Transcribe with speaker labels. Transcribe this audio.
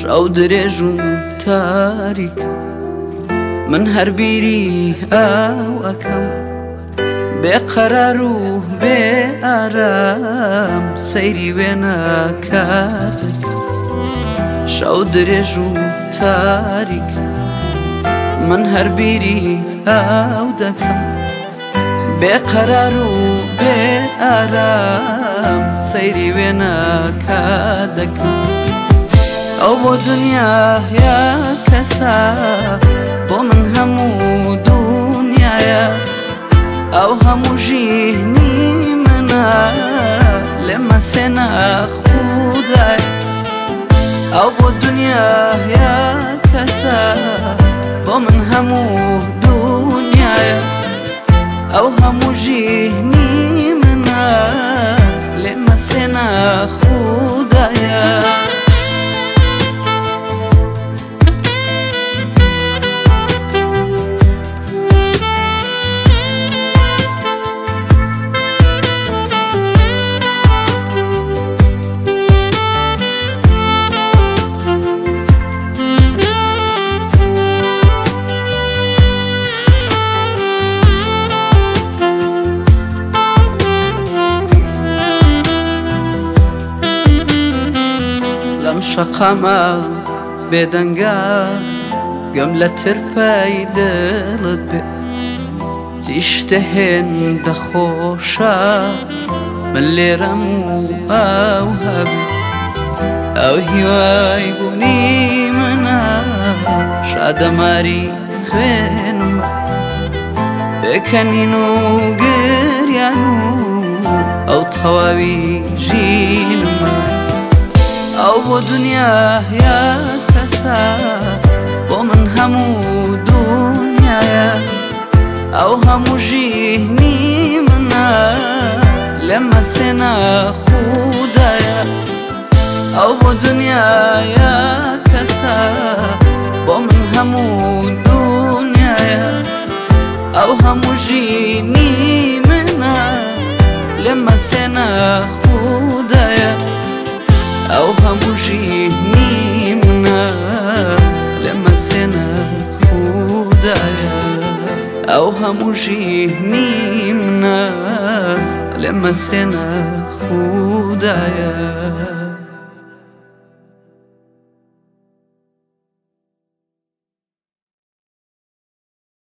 Speaker 1: شەو درێژ و تاریک من هەر بیری ئاو ئەکەم بێقەرار و بێ ئارام سەیری وێ ناکات شەو درێژ و تاریک من هەر بیری ئاو دەکەم بێقەرار و بێ ئارام سەیری وێ ناکات دەکەم ئەو بۆ دنیاە کەسە بۆ من هەموو دنیاە ئەو هەموو ژینی منە لێمە سێنە خودای ئەو بۆ دنیاە کەسە بۆ من هەموو دنیاە ئەو هەموو ژینی منە لێمە سێنە خودایە لەم شەقامە بێدەنگە گوێم لە ترپەی دڵت بێ چی شتە هێندە خۆشە من لێرەم و ئەو هەبێ ئەو هیوای بوونی منە شادەماری خوێنمە بێکەنین و گریان و ئەو تەواوی ژینمە ئەو بۆ دنیاە کەسە بۆ من هەموو دنیاە ئەو هەموو ژینی منە لێمە سێنە خودایە ئەو بۆ دنیاە کەسە بۆ من هەموو دنیاە ئەو هەموو ژینی منە لێمە سێنە خودایە ئەو هەموو ژینی منە لێمە سێنە خودایە ئەو هەموو ژینی منە لێمە سێنە خودایە